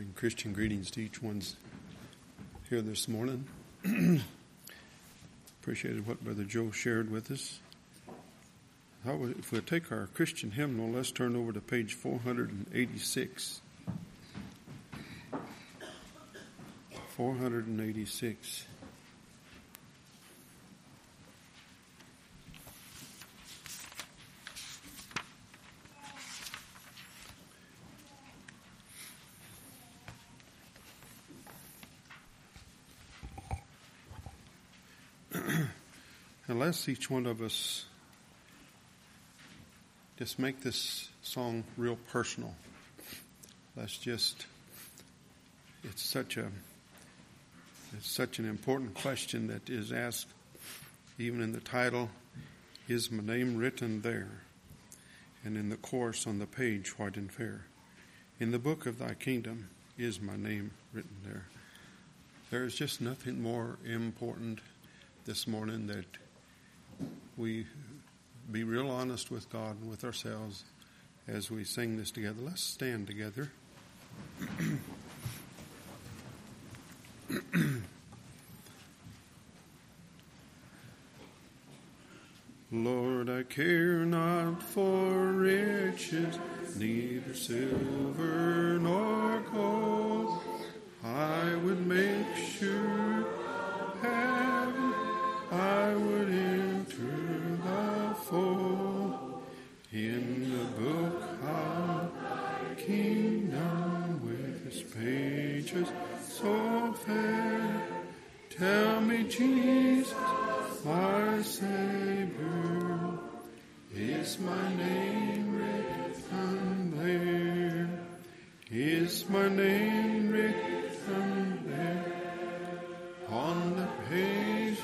Christian greetings to each one's here this morning. Appreciated what Brother Joe shared with us. If we'll take our Christian hymnal, let's turn over to page 486. 486. Unless each one of us just make this song real personal. It's such an important question that is asked even in the title, "Is my name written there?" And in the chorus on the page, white and fair. "In the book of thy kingdom is my name written there." There is just nothing more important this morning that we be real honest with God and with ourselves as we sing this together. Let's stand together. Lord, I care not for riches, neither silver nor gold. I would make sure heaven, I would enter the fold. In the book of thy kingdom with its pages so fair, tell me, Jesus, my Savior, is my name written there? Is my name written there on the page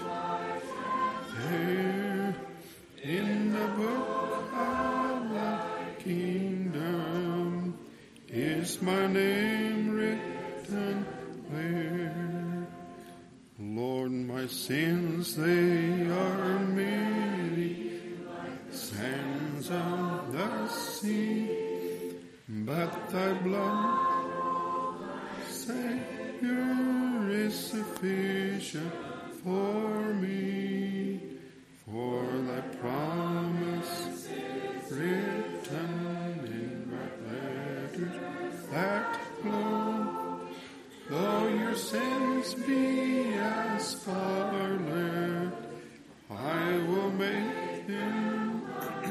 there in the book of thy kingdom? Is my name written there? Lord, my sins, they are many, sands of the sea, but thy blood, Savior, is sufficient for me. For thy promise written in bright letters that glow, though your sins be as scarlet, I will make them.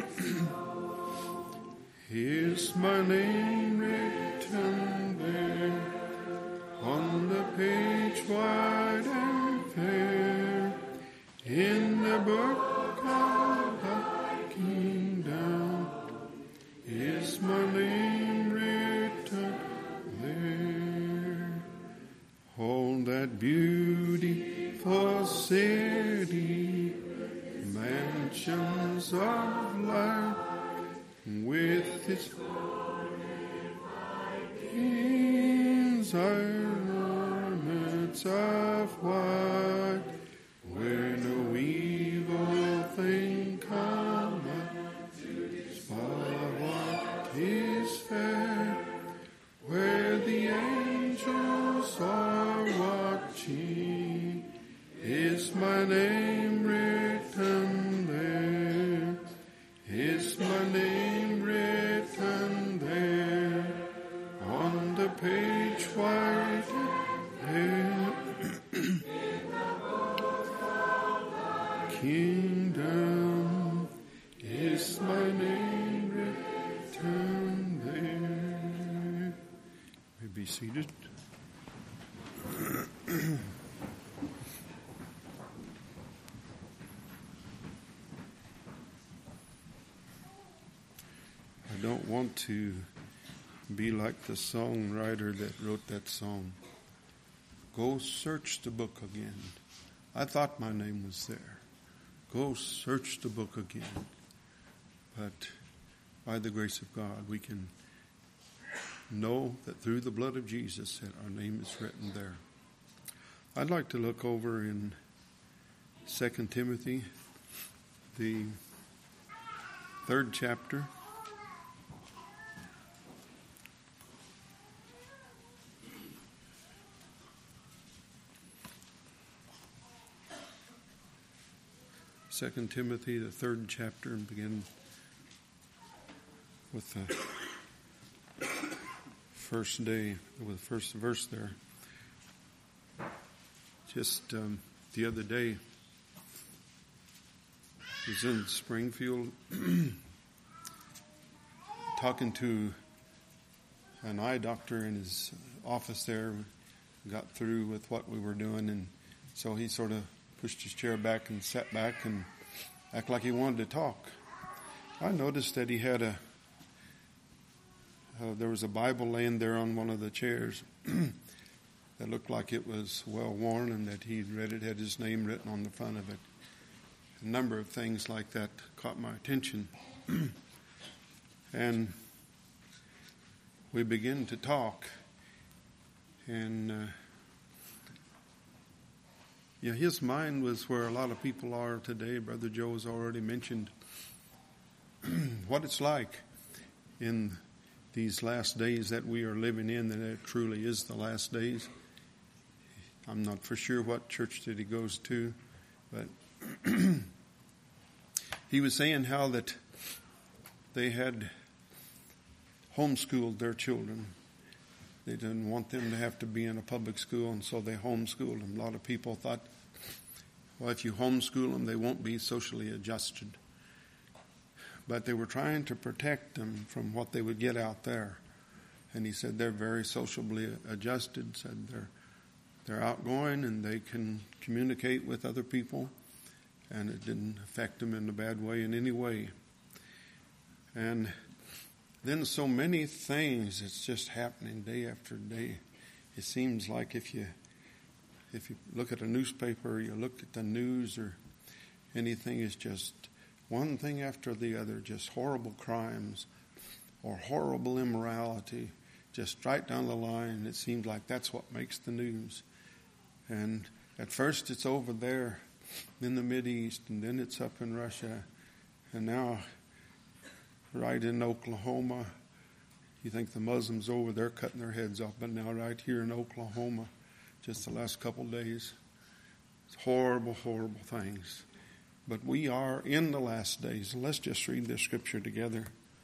Is my name written there on the page white and fair? In the book of thy kingdom is my name written there. Hold that beautiful city, mansions of light, with its kings, ornaments of white, where no evil thing cometh, but what is fair, where the angels are watching, is my name written there? Is my name written there on the page white and kingdom? Is my name written there? You may be seated. I don't want to be like the songwriter that wrote that song. Go search the book again. I thought my name was there. Go search the book again. But by the grace of God, we can know that through the blood of Jesus that our name is written there. I'd like to look over in 2 Timothy, the 3rd chapter. 2 Timothy, the 3rd chapter, and begin with the first verse there. Just the other day, I was in Springfield talking to an eye doctor in his office there. Got through with what we were doing, and so he sort of pushed his chair back and sat back and acted like he wanted to talk. I noticed that he had there was a Bible laying there on one of the chairs that looked like it was well worn, and that he'd read it, had his name written on the front of it. A number of things like that caught my attention. And we began to talk. And his mind was where a lot of people are today. Brother Joe has already mentioned what it's like in these last days that we are living in, that it truly is the last days. I'm not for sure what church that he goes to, but he was saying how that they had homeschooled their children. They didn't want them to have to be in a public school, and so they homeschooled them. A lot of people thought, well, if you homeschool them, they won't be socially adjusted. But they were trying to protect them from what they would get out there. And he said they're very socially adjusted, said they're outgoing and they can communicate with other people, and it didn't affect them in a bad way in any way. And then so many things, it's just happening day after day. It seems like if you look at a newspaper, or you look at the news or anything, it's just one thing after the other, just horrible crimes or horrible immorality, just right down the line. It seems like that's what makes the news. And at first it's over there in the Mideast, and then it's up in Russia, and now right in Oklahoma. You think the Muslims over there cutting their heads off, but now right here in Oklahoma, just the last couple of days, it's horrible, horrible things. But we are in the last days. Let's just read this scripture together.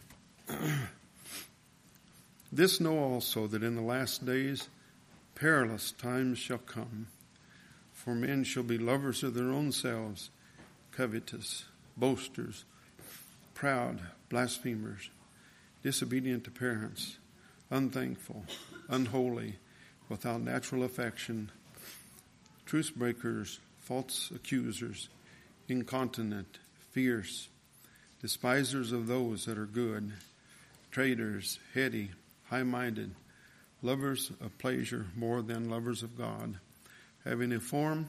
This know also, that in the last days perilous times shall come. For men shall be lovers of their own selves, covetous, boasters, proud, blasphemers, disobedient to parents, unthankful, unholy, without natural affection, truce breakers, false accusers, incontinent, fierce, despisers of those that are good, traitors, heady, high-minded, lovers of pleasure more than lovers of God, having a form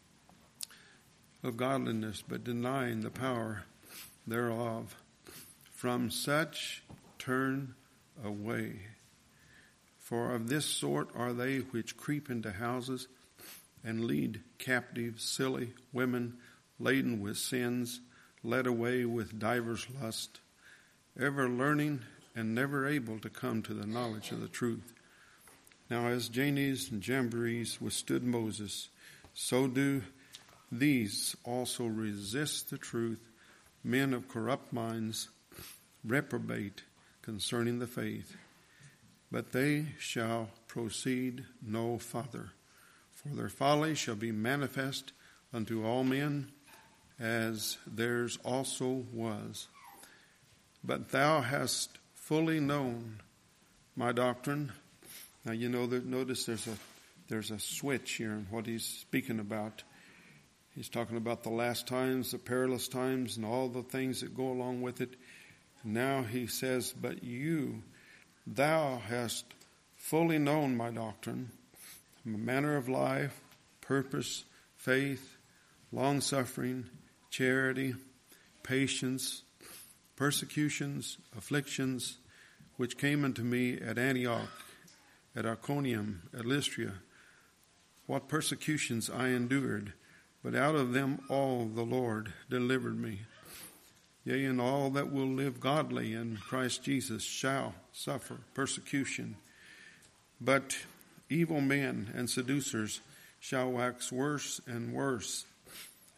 of godliness, but denying the power thereof. From such turn away. For of this sort are they which creep into houses and lead captive silly women, laden with sins, led away with divers lusts, ever learning and never able to come to the knowledge of the truth. Now as Jannes and Jambres withstood Moses, so do these also resist the truth, men of corrupt minds, reprobate concerning the faith. But they shall proceed no farther, for their folly shall be manifest unto all men, as theirs also was. But thou hast fully known my doctrine. Now you know that. Notice there's a switch here in what he's speaking about. He's talking about the last times, the perilous times, and all the things that go along with it. Now he says, but thou hast fully known my doctrine, my manner of life, purpose, faith, long-suffering, charity, patience, persecutions, afflictions, which came unto me at Antioch, at Iconium, at Lystra, what persecutions I endured, but out of them all the Lord delivered me. Yea, and all that will live godly in Christ Jesus shall suffer persecution. But evil men and seducers shall wax worse and worse,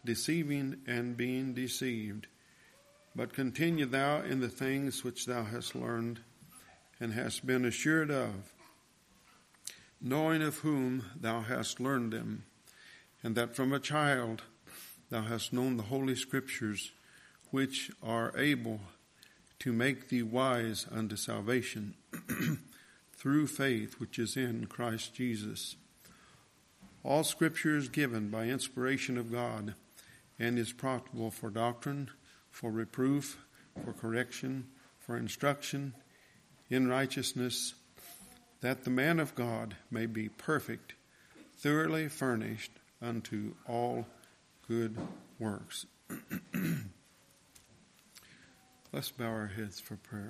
deceiving and being deceived. But continue thou in the things which thou hast learned and hast been assured of, knowing of whom thou hast learned them, and that from a child thou hast known the Holy Scriptures, which are able to make thee wise unto salvation through faith which is in Christ Jesus. All Scripture is given by inspiration of God, and is profitable for doctrine, for reproof, for correction, for instruction in righteousness, that the man of God may be perfect, thoroughly furnished unto all good works. Let's bow our heads for prayer.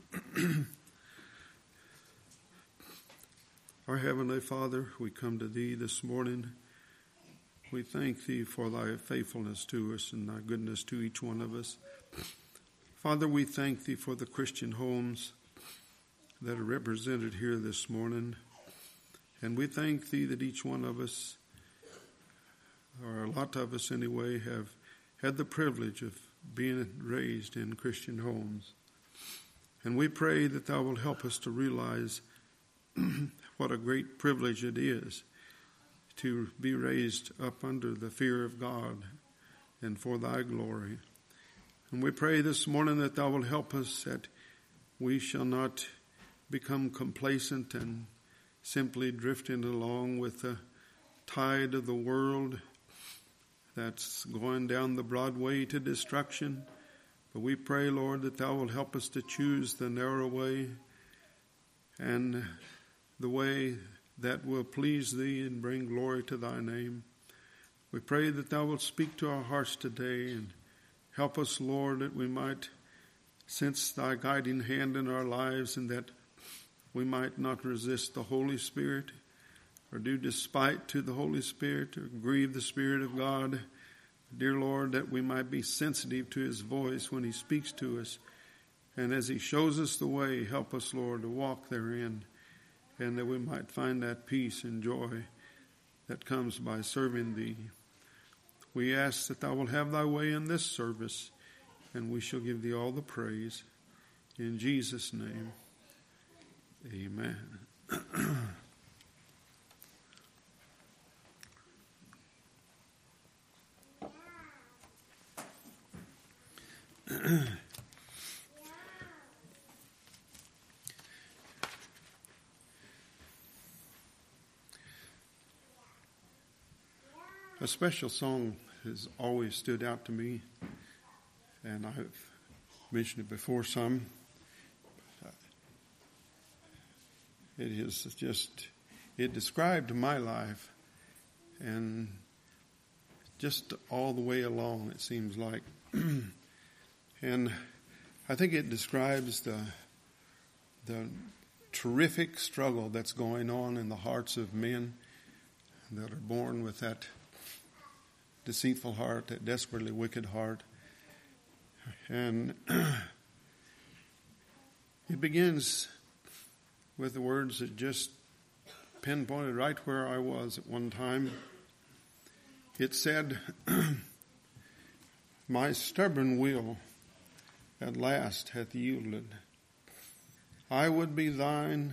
Our Heavenly Father, we come to Thee this morning. We thank Thee for Thy faithfulness to us and Thy goodness to each one of us. Father, we thank Thee for the Christian homes that are represented here this morning. And we thank Thee that each one of us, or a lot of us anyway, have had the privilege of being raised in Christian homes. And we pray that Thou will help us to realize what a great privilege it is to be raised up under the fear of God and for Thy glory. And we pray this morning that Thou will help us, that we shall not become complacent and simply drifting along with the tide of the world that's going down the broad way to destruction. But we pray, Lord, that Thou will help us to choose the narrow way and the way that will please Thee and bring glory to Thy name. We pray that Thou wilt speak to our hearts today and help us, Lord, that we might sense Thy guiding hand in our lives, and that we might not resist the Holy Spirit or do despite to the Holy Spirit or grieve the Spirit of God. Dear Lord, that we might be sensitive to His voice when He speaks to us. And as He shows us the way, help us, Lord, to walk therein, and that we might find that peace and joy that comes by serving Thee. We ask that Thou wilt have Thy way in this service, and we shall give Thee all the praise. In Jesus' name, amen. A special song has always stood out to me, and I've mentioned it before some. It described my life, and just all the way along, it seems like. And I think it describes the terrific struggle that's going on in the hearts of men that are born with that deceitful heart, that desperately wicked heart. And it begins with the words that just pinpointed right where I was at one time. It said, "My stubborn will at last hath yielded. I would be thine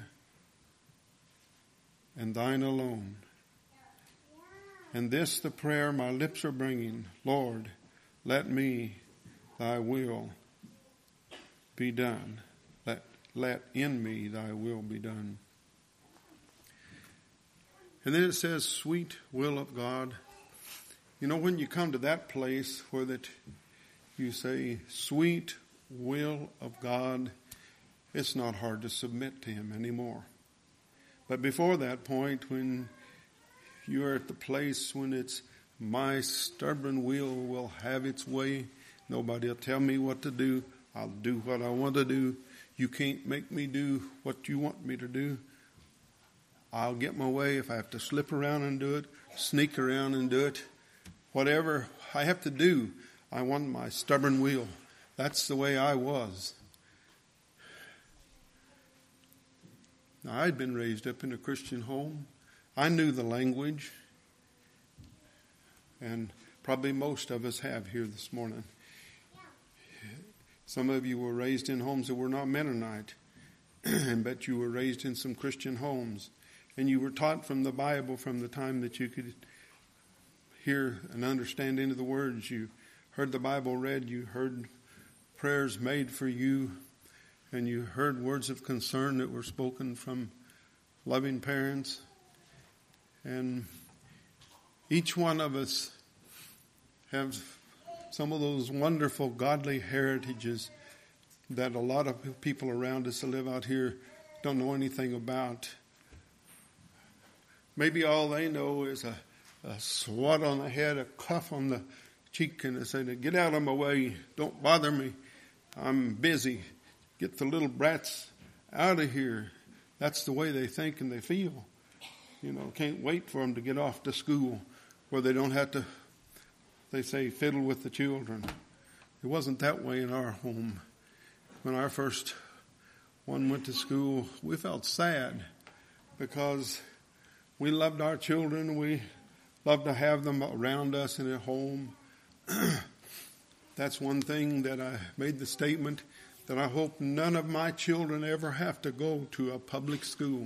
and thine alone. And this the prayer my lips are bringing, Lord, let me thy will be done. Let in me thy will be done." And then it says, "Sweet will of God." You know, when you come to that place where that you say, "Sweet will of God," it's not hard to submit to Him anymore. But before that point, when you're at the place when it's my stubborn will have its way, nobody will tell me what to do. I'll do what I want to do. You can't make me do what you want me to do. I'll get my way. If I have to slip around and do it, sneak around and do it, whatever I have to do, I want my stubborn will. That's the way I was. Now, I'd been raised up in a Christian home. I knew the language. And probably most of us have here this morning. Some of you were raised in homes that were not Mennonite, but you were raised in some Christian homes. And you were taught from the Bible from the time that you could hear and understand into the words. You heard the Bible read, you heard prayers made for you, and you heard words of concern that were spoken from loving parents. And each one of us have some of those wonderful godly heritages that a lot of people around us that live out here don't know anything about. Maybe all they know is a swat on the head, a cuff on the cheek, and they say, "Get out of my way, don't bother me, I'm busy. Get the little brats out of here." That's the way they think and they feel. Can't wait for them to get off to school where they don't have to, they say, fiddle with the children. It wasn't that way in our home. When our first one went to school, we felt sad because we loved our children. We loved to have them around us in a home. That's one thing that I made the statement that I hope none of my children ever have to go to a public school.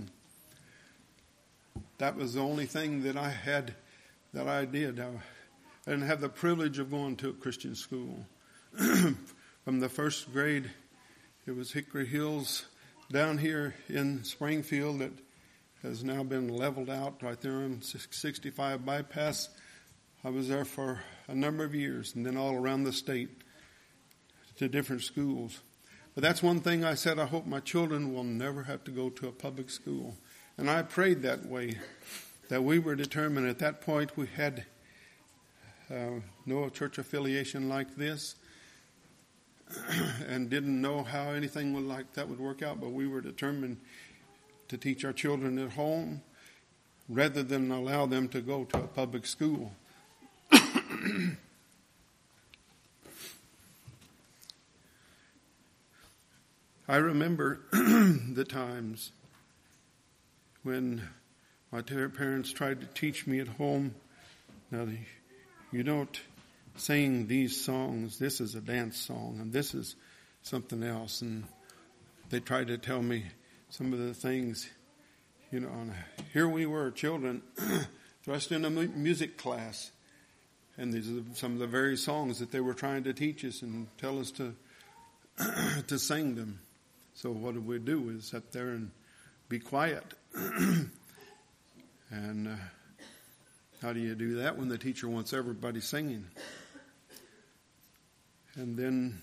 That was the only thing that I had, that I did. I didn't have the privilege of going to a Christian school. From the first grade, it was Hickory Hills down here in Springfield that has now been leveled out right there on 65 bypass. I was there for a number of years, and then all around the state to different schools. But that's one thing I said, I hope my children will never have to go to a public school. And I prayed that way, that we were determined at that point we had no church affiliation like this and didn't know how anything like that would work out, but we were determined to teach our children at home rather than allow them to go to a public school. I remember the times when my parents tried to teach me at home. Now, you don't sing these songs. This is a dance song, and this is something else. And they tried to tell me some of the things, and here we were, children, thrust in a music class. And these are some of the very songs that they were trying to teach us and tell us to sing them. So what do we do is sit there and be quiet. And how do you do that when the teacher wants everybody singing? And then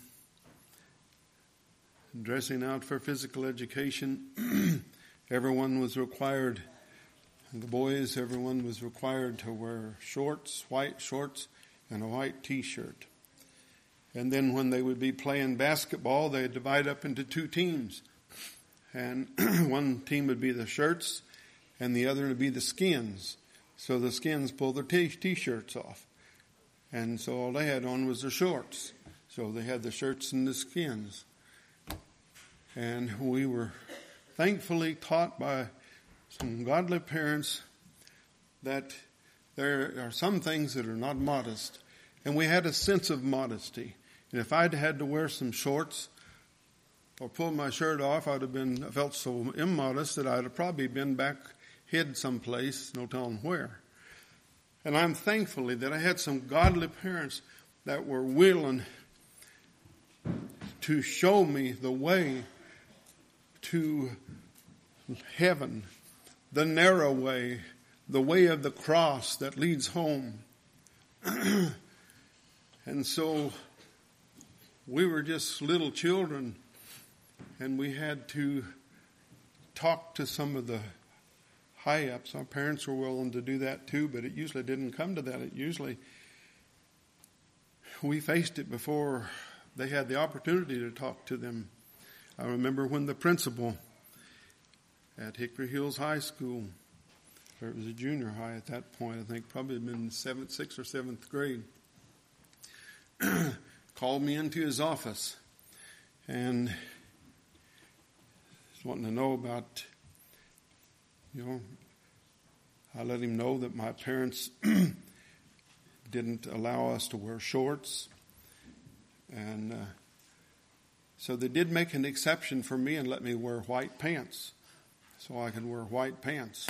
dressing out for physical education, everyone was required, the boys, everyone was required to wear shorts, white shorts, and a white t-shirt. And then when they would be playing basketball, they'd divide up into two teams. And one team would be the shirts, and the other would be the skins. So the skins pull their t-shirts off. And so all they had on was their shorts. So they had the shirts and the skins. And we were thankfully taught by some godly parents that there are some things that are not modest. And we had a sense of modesty. And if I'd had to wear some shorts or pull my shirt off, I felt so immodest that I'd have probably been back hid someplace, no telling where. And I'm thankfully that I had some godly parents that were willing to show me the way to heaven, the narrow way, the way of the cross that leads home. And so we were just little children, and we had to talk to some of the high-ups. Our parents were willing to do that too, but it usually didn't come to that. It usually, we faced it before they had the opportunity to talk to them. I remember when the principal at Hickory Hills High School, or it was a junior high at that point, I think probably been in 6th or 7th grade, called me into his office and was wanting to know about, I let him know that my parents didn't allow us to wear shorts. And so they did make an exception for me and let me wear white pants. So I could wear white pants.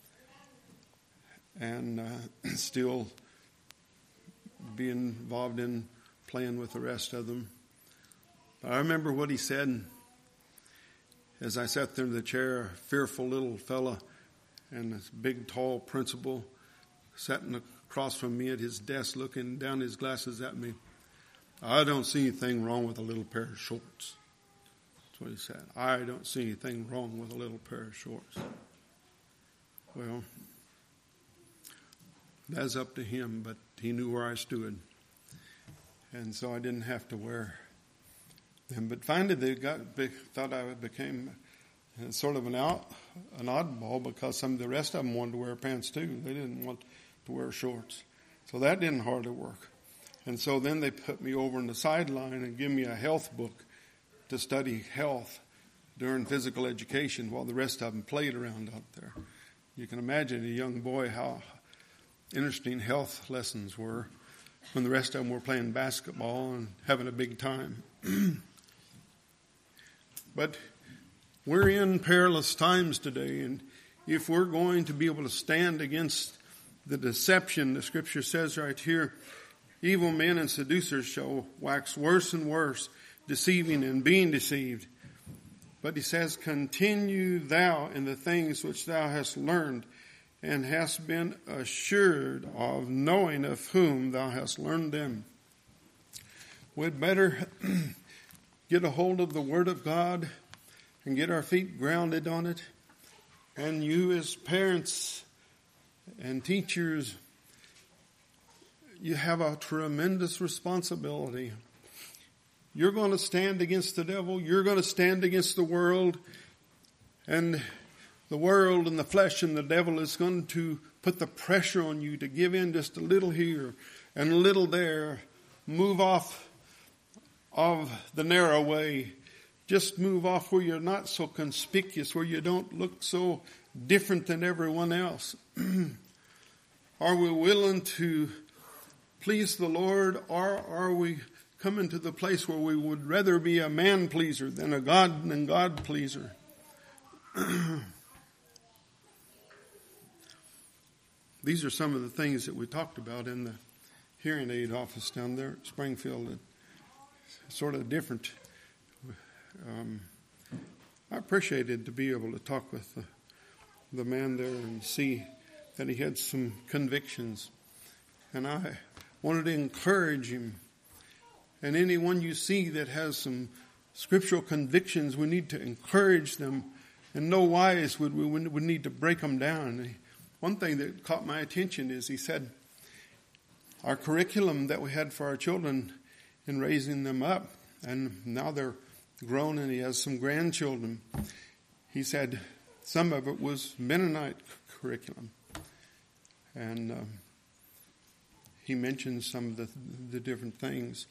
And still be involved in playing with the rest of them. But I remember what he said as I sat there in the chair, a fearful little fella and this big, tall principal sitting across from me at his desk looking down his glasses at me. I don't see anything wrong with a little pair of shorts. That's what he said. I don't see anything wrong with a little pair of shorts. Well, that's up to him, but he knew where I stood. And so I didn't have to wear them. But finally they thought I became sort of an oddball because some of the rest of them wanted to wear pants too. They didn't want to wear shorts. So that didn't hardly work. And so then they put me over on the sideline and give me a health book to study health during physical education while the rest of them played around out there. You can imagine a young boy how interesting health lessons were when the rest of them were playing basketball and having a big time. But we're in perilous times today, and if we're going to be able to stand against the deception, the scripture says right here, evil men and seducers shall wax worse and worse, deceiving and being deceived. But he says, continue thou in the things which thou hast learned and hast been assured of, knowing of whom thou hast learned them. We'd better get a hold of the Word of God and get our feet grounded on it. And you as parents and teachers, you have a tremendous responsibility. You're going to stand against the devil. You're going to stand against the world. And the world and the flesh and the devil is going to put the pressure on you to give in just a little here and a little there. Move off of the narrow way. Just move off where you're not so conspicuous, where you don't look so different than everyone else. Are we willing to please the Lord, or are we coming to the place where we would rather be a man pleaser than a God pleaser? These are some of the things that we talked about in the hearing aid office down there at Springfield. It's sort of different. I appreciated to be able to talk with the man there and see that he had some convictions. And I wanted to encourage him. And anyone you see that has some scriptural convictions, we need to encourage them. In no wise would we need to break them down. One thing that caught my attention is he said, our curriculum that we had for our children in raising them up, and now they're grown and he has some grandchildren. He said some of it was Mennonite curriculum. And he mentioned some of the different things.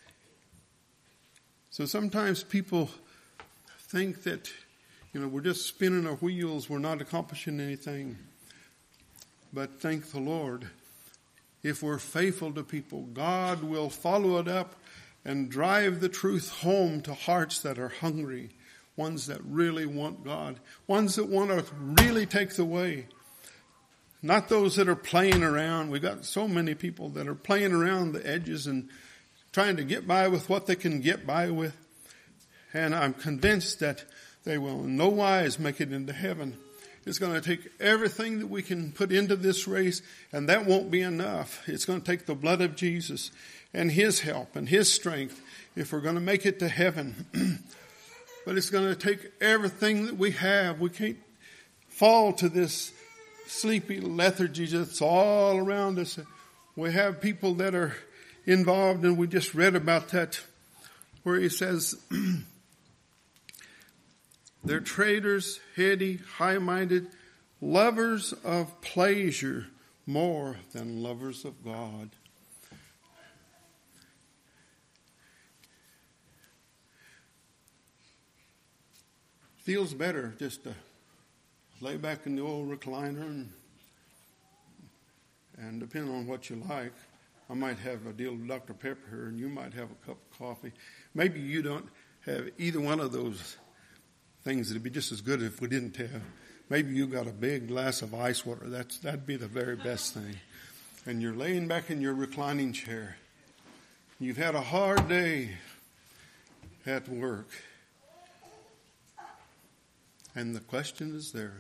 So sometimes people think that, we're just spinning our wheels, we're not accomplishing anything. But thank the Lord, if we're faithful to people, God will follow it up and drive the truth home to hearts that are hungry, ones that really want God, ones that want to really take the way. Not those that are playing around. We've got so many people that are playing around the edges and trying to get by with what they can get by with. And I'm convinced that they will in no wise make it into heaven. It's going to take everything that we can put into this race, and that won't be enough. It's going to take the blood of Jesus and His help and His strength if we're going to make it to heaven. But it's going to take everything that we have. We can't fall to this sleepy lethargy that's all around us. We have people that are involved, and we just read about that, where he says, they're traitors, heady, high-minded, lovers of pleasure more than lovers of God. Feels better just to lay back in the old recliner and depending on what you like, I might have a deal of Dr. Pepper and you might have a cup of coffee. Maybe you don't have either one of those things. It'd be just as good if we didn't have. Maybe you got a big glass of ice water. That'd be the very best thing. And you're laying back in your reclining chair. You've had a hard day at work. And the question is there.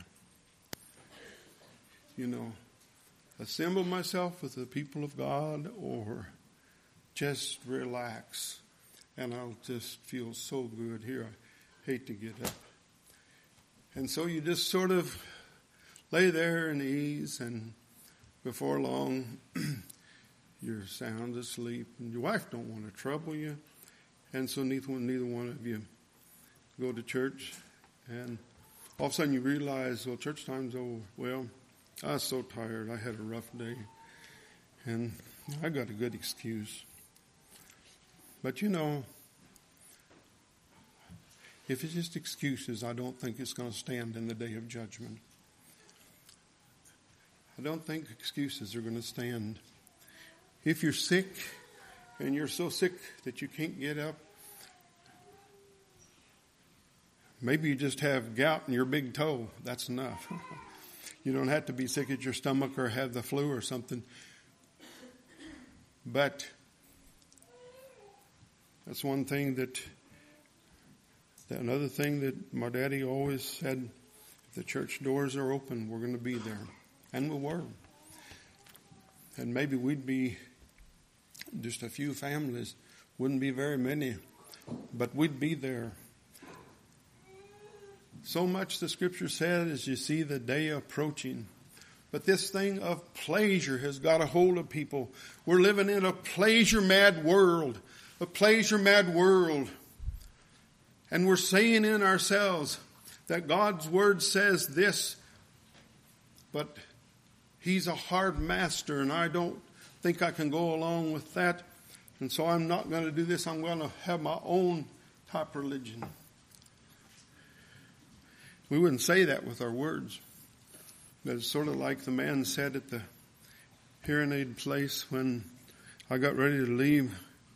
Assemble myself with the people of God or just relax and I'll just feel so good here. I hate to get up. And so you just sort of lay there in ease, and before long you're sound asleep and your wife don't want to trouble you. And so neither one of you go to church, and all of a sudden you realize, well, church time's over. Well, I was so tired. I had a rough day. And I got a good excuse. But if it's just excuses, I don't think it's going to stand in the day of judgment. I don't think excuses are going to stand. If you're sick, and you're so sick that you can't get up, maybe you just have gout in your big toe. That's enough. You don't have to be sick at your stomach or have the flu or something. But that's one thing another thing that my daddy always said, if the church doors are open, we're going to be there. And we were. And maybe we'd be just a few families, wouldn't be very many, but we'd be there. So much the scripture said as you see the day approaching. But this thing of pleasure has got a hold of people. We're living in a pleasure-mad world. A pleasure-mad world. And we're saying in ourselves that God's word says this, but He's a hard master, and I don't think I can go along with that. And so I'm not going to do this. I'm going to have my own type religion. We wouldn't say that with our words. But it's sort of like the man said at the hearing aid place when I got ready to leave.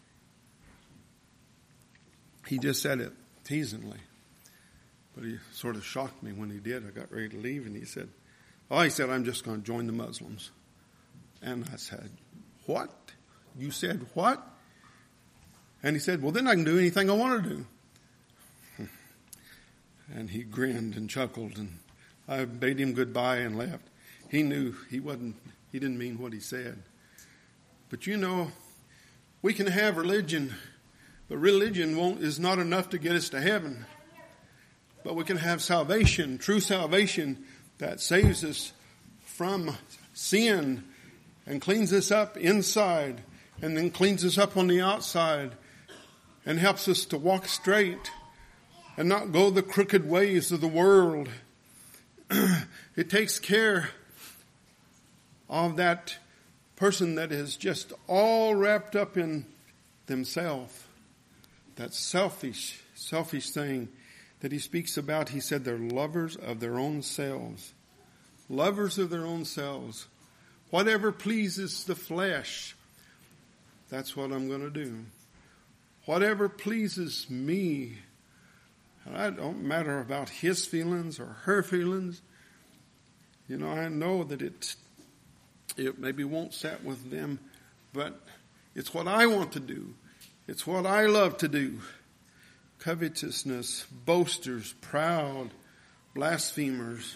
He just said it teasingly. But he sort of shocked me when he did. I got ready to leave and he said, I'm just going to join the Muslims. And I said, what? You said what? And he said, well, then I can do anything I want to do. And he grinned and chuckled, and I bade him goodbye and left. He knew he didn't mean what he said. But we can have religion, but religion is not enough to get us to heaven. But we can have salvation, true salvation that saves us from sin and cleans us up inside and then cleans us up on the outside and helps us to walk straight and not go the crooked ways of the world. It takes care of that person that is just all wrapped up in themselves. That selfish thing that he speaks about. He said they're lovers of their own selves. Lovers of their own selves. Whatever pleases the flesh, that's what I'm going to do. Whatever pleases me. And I don't matter about his feelings or her feelings. I know that it maybe won't sit with them, but it's what I want to do. It's what I love to do. Covetousness, boasters, proud, blasphemers.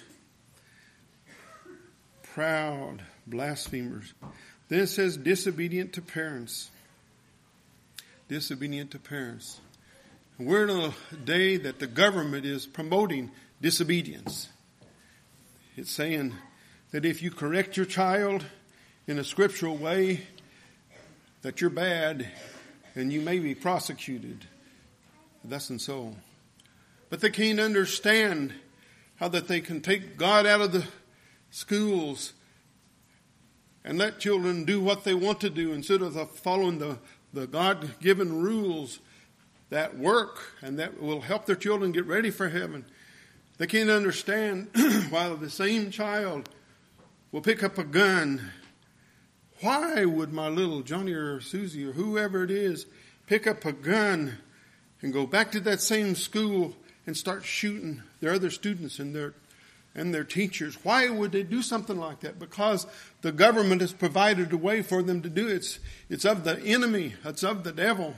Proud, blasphemers. Then it says disobedient to parents. Disobedient to parents. We're in a day that the government is promoting disobedience. It's saying that if you correct your child in a scriptural way, that you're bad and you may be prosecuted. Thus and so. But they can't understand how that they can take God out of the schools and let children do what they want to do instead of following the God-given rules that work and that will help their children get ready for heaven. They can't understand why the same child will pick up a gun Why would my little Johnny or Susie or whoever it is pick up a gun and go back to that same school and start shooting their other students and their teachers? Why would they do something like that? Because the government has provided a way for them to do it. It's of the enemy. It's of the devil.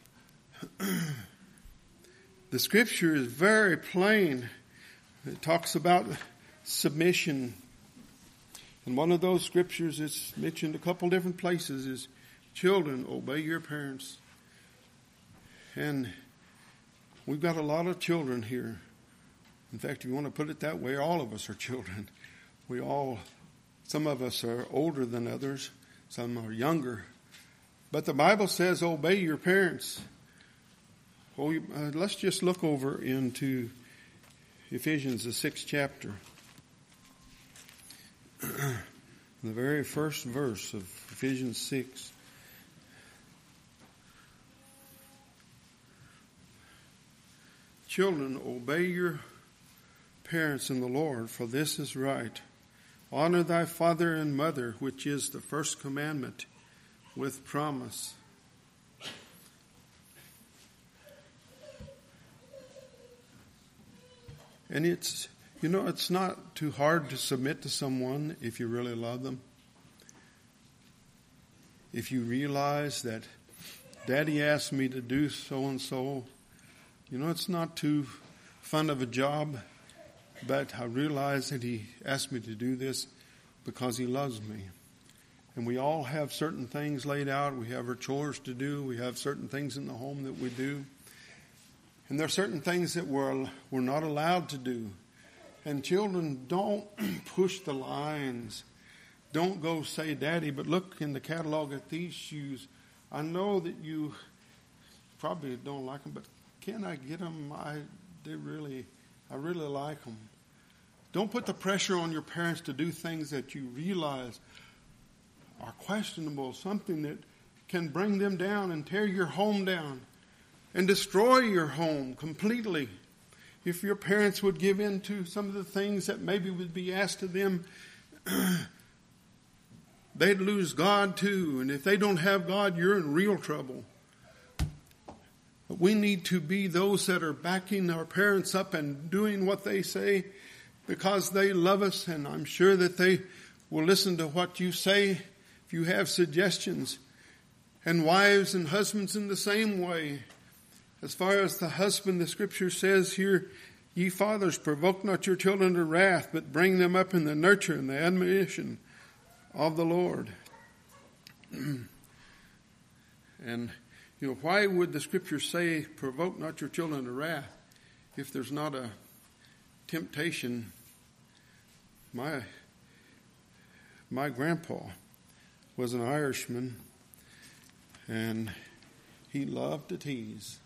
The scripture is very plain. It talks about submission. And one of those scriptures it's mentioned a couple different places is, children, obey your parents. And we've got a lot of children here. In fact, if you want to put it that way, all of us are children. Some of us are older than others. Some are younger. But the Bible says, obey your parents. Let's just look over into Ephesians, the 6th chapter. The very first verse of Ephesians 6. Children, obey your parents in the Lord, for this is right. Honor thy father and mother, which is the first commandment, with promise. And it's not too hard to submit to someone if you really love them. If you realize that Daddy asked me to do so and so, it's not too fun of a job, but I realize that he asked me to do this because he loves me. And we all have certain things laid out. We have our chores to do. We have certain things in the home that we do. And there are certain things that we're not allowed to do. And children, don't push the lines. Don't go say, Daddy, but look in the catalog at these shoes. I know that you probably don't like them, but can I get them? I really like them. Don't put the pressure on your parents to do things that you realize are questionable, something that can bring them down and tear your home down and destroy your home completely. If your parents would give in to some of the things that maybe would be asked of them, they'd lose God too. And if they don't have God, you're in real trouble. But we need to be those that are backing our parents up and doing what they say because they love us. And I'm sure that they will listen to what you say if you have suggestions. And wives and husbands in the same way. As far as the husband, the scripture says here, ye fathers, provoke not your children to wrath, but bring them up in the nurture and the admonition of the Lord. And, why would the scripture say, provoke not your children to wrath, if there's not a temptation? My grandpa was an Irishman, and he loved to tease.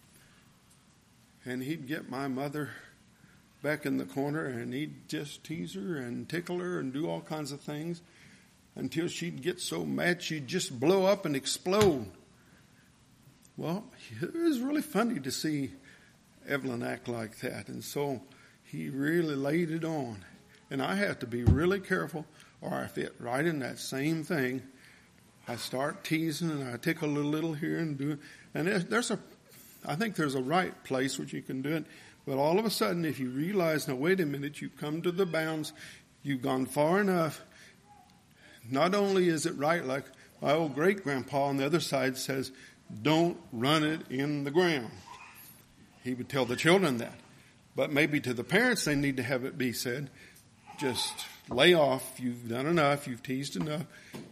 And he'd get my mother back in the corner, and he'd just tease her and tickle her and do all kinds of things until she'd get so mad she'd just blow up and explode. Well, it was really funny to see Evelyn act like that. And so he really laid it on. And I had to be really careful, or I fit right in that same thing. I start teasing and I tickle a little here and do it. And I think there's a right place which you can do it. But all of a sudden, if you realize, now wait a minute, you've come to the bounds, you've gone far enough. Not only is it right, like my old great-grandpa on the other side says, don't run it in the ground. He would tell the children that. But maybe to the parents, they need to have it be said, just lay off, you've done enough, you've teased enough.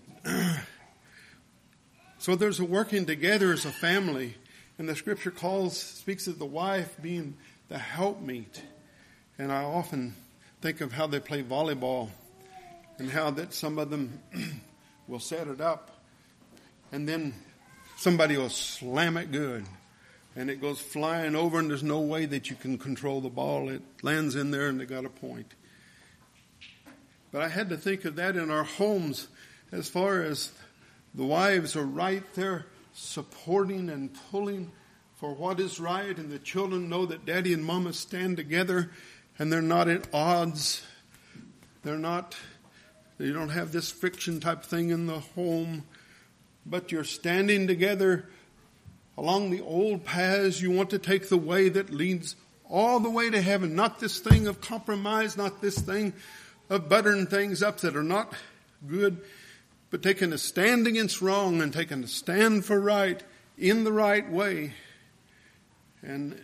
So there's a working together as a family. And the scripture speaks of the wife being the helpmeet. And I often think of how they play volleyball and how that some of them will set it up and then somebody will slam it good and it goes flying over and there's no way that you can control the ball. It lands in there and they got a point. But I had to think of that in our homes as far as the wives are right there supporting and pulling for what is right, and the children know that Daddy and Mama stand together and they're not at odds. They're not You don't have this friction type thing in the home, but you're standing together along the old paths. You want to take the way that leads all the way to heaven, not this thing of compromise, not this thing of buttering things up that are not good, but taking a stand against wrong and taking a stand for right in the right way. And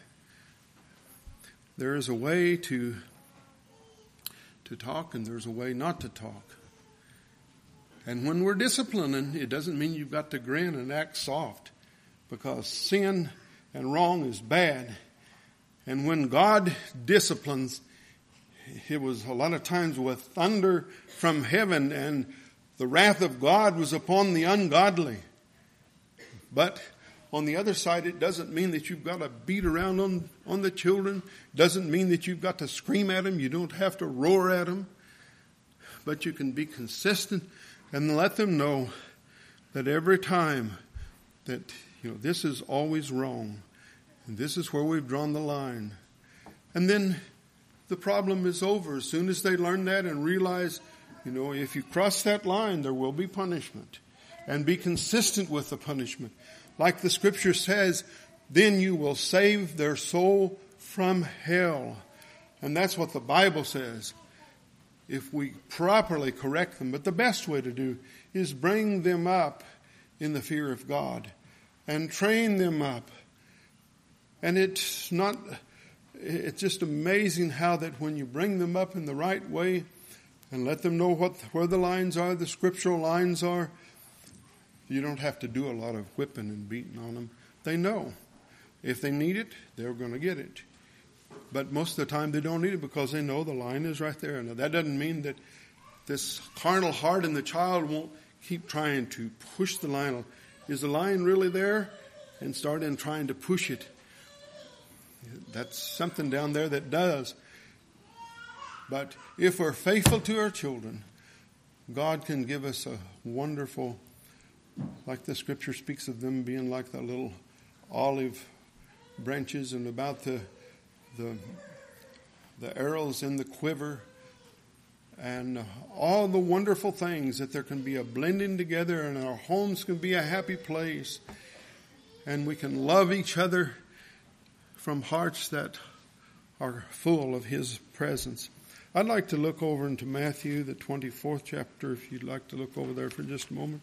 there is a way to talk, and there's a way not to talk. And when we're disciplining, it doesn't mean you've got to grin and act soft, because sin and wrong is bad. And when God disciplines, it was a lot of times with thunder from heaven, and the wrath of God was upon the ungodly. But on the other side, it doesn't mean that you've got to beat around on the children. It doesn't mean that you've got to scream at them. You don't have to roar at them. But you can be consistent and let them know that every time that, this is always wrong. And this is where we've drawn the line. And then the problem is over. As soon as they learn that and realize, if you cross that line, there will be punishment. And be consistent with the punishment. Like the scripture says, then you will save their soul from hell. And that's what the Bible says. If we properly correct them. But the best way to do is bring them up in the fear of God. And train them up. And it's just amazing how that when you bring them up in the right way and let them know where the lines are, the scriptural lines are, you don't have to do a lot of whipping and beating on them. They know. If they need it, they're going to get it. But most of the time they don't need it because they know the line is right there. Now that doesn't mean that this carnal heart in the child won't keep trying to push the line. Is the line really there? And start in trying to push it. That's something down there that does. But if we're faithful to our children, God can give us a wonderful, like the scripture speaks of them being like the little olive branches and about the arrows in the quiver and all the wonderful things that there can be a blending together and our homes can be a happy place and we can love each other from hearts that are full of His presence. I'd like to look over into Matthew, the 24th chapter, if you'd like to look over there for just a moment.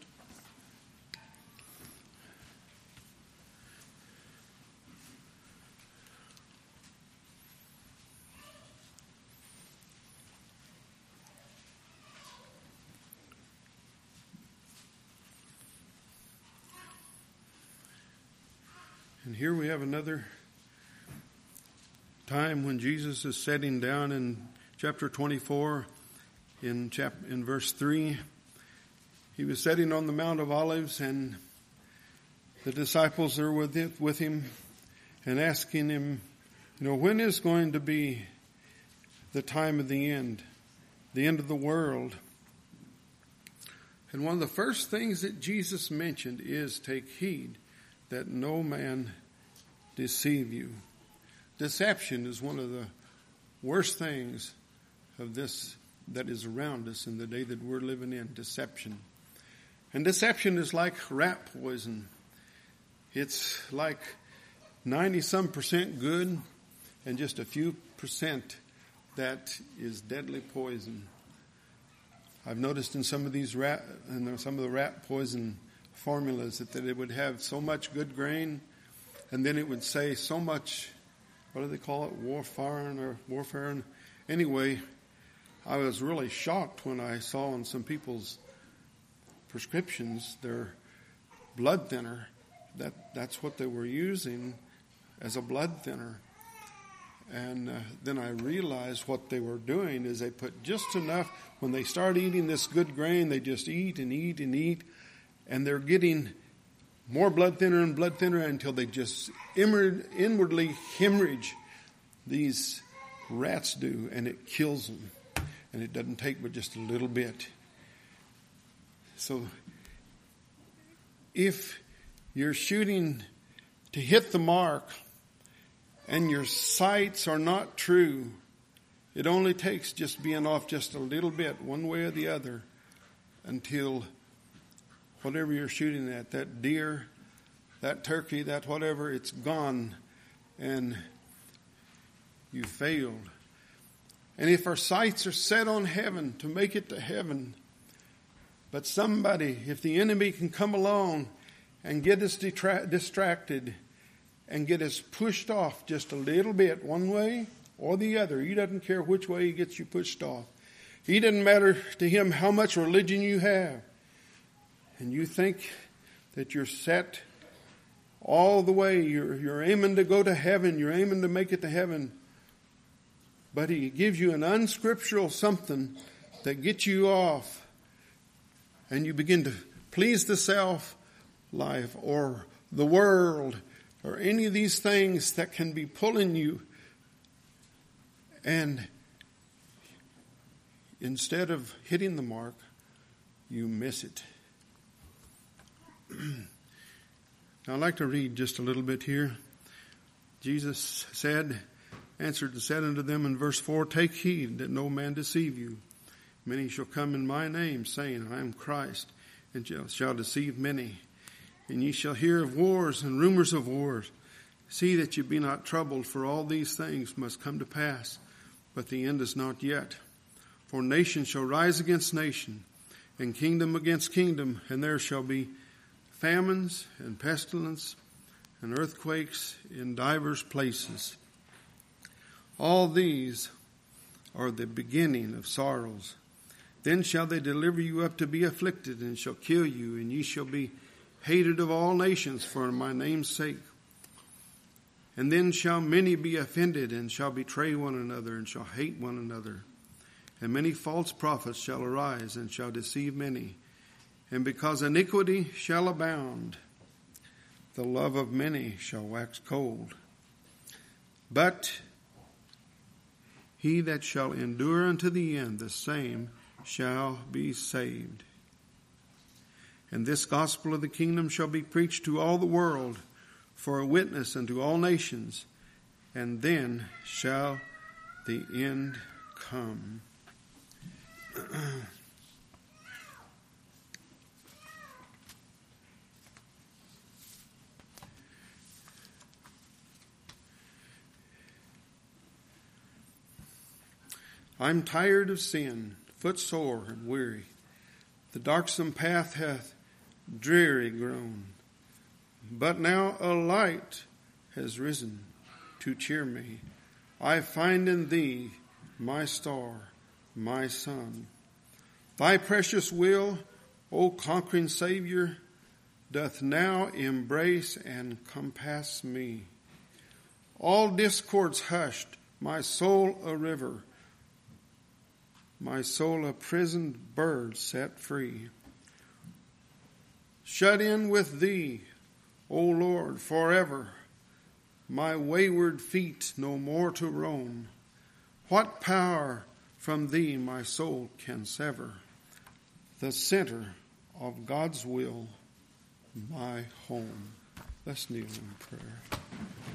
And here we have another time when Jesus is sitting down in chapter 24, in verse 3. He was sitting on the Mount of Olives, and the disciples are with him and asking him, when is going to be the time of the end of the world? And one of the first things that Jesus mentioned is take heed that no man deceive you. Deception is one of the worst things of this that is around us in the day that we're living in. Deception. And deception is like rat poison. It's like 90-some% good and just a few percent that is deadly poison. I've noticed in some of these some of the rat poison formulas that it would have so much good grain, and then it would say so much, what do they call it, warfarin. Anyway, I was really shocked when I saw in some people's prescriptions their blood thinner, that's what they were using as a blood thinner. And then I realized what they were doing is they put just enough. When they start eating this good grain, they just eat and eat and eat. And they're getting more blood thinner and blood thinner until they just inwardly hemorrhage. These rats do, and it kills them. And it doesn't take but just a little bit. So if you're shooting to hit the mark and your sights are not true, It only takes just being off just a little bit, one way or the other, until whatever you're shooting at, that deer, that turkey, that whatever, it's gone and you failed. And if our sights are set on heaven, to make it to heaven, but somebody, if the enemy can come along and get us distracted and get us pushed off just a little bit, one way or the other, he doesn't care which way he gets you pushed off. He doesn't matter to him how much religion you have. And you think that you're set all the way, you're aiming to go to heaven, you're aiming to make it to heaven. But he gives you an unscriptural something that gets you off. And you begin to please the self life or the world or any of these things that can be pulling you. And instead of hitting the mark, you miss it. Now, I'd like to read just a little bit here. Jesus answered and said unto them in verse 4, Take heed that no man deceive you. Many shall come in my name, saying, I am Christ, and shall deceive many. And ye shall hear of wars and rumors of wars. See that ye be not troubled, for all these things must come to pass, but the end is not yet. For nation shall rise against nation, and kingdom against kingdom, and there shall be famines and pestilence and earthquakes in divers places. All these are the beginning of sorrows. Then shall they deliver you up to be afflicted, and shall kill you, and ye shall be hated of all nations for my name's sake. And then shall many be offended, and shall betray one another, and shall hate one another. And many false prophets shall arise, and shall deceive many. And because iniquity shall abound, the love of many shall wax cold. But he that shall endure unto the end, the same shall be saved. And this gospel of the kingdom shall be preached to all the world for a witness unto all nations, and then shall the end come. I'm tired of sin, footsore and weary. The darksome path hath dreary grown. But now a light has risen to cheer me. I find in thee my star, my sun. Thy precious will, O conquering Savior, doth now embrace and compass me. All discords hushed, my soul a river, my soul a prisoned bird set free. Shut in with thee, O Lord, forever, my wayward feet no more to roam. What power from thee my soul can sever? The center of God's will, my home. Let's kneel in prayer.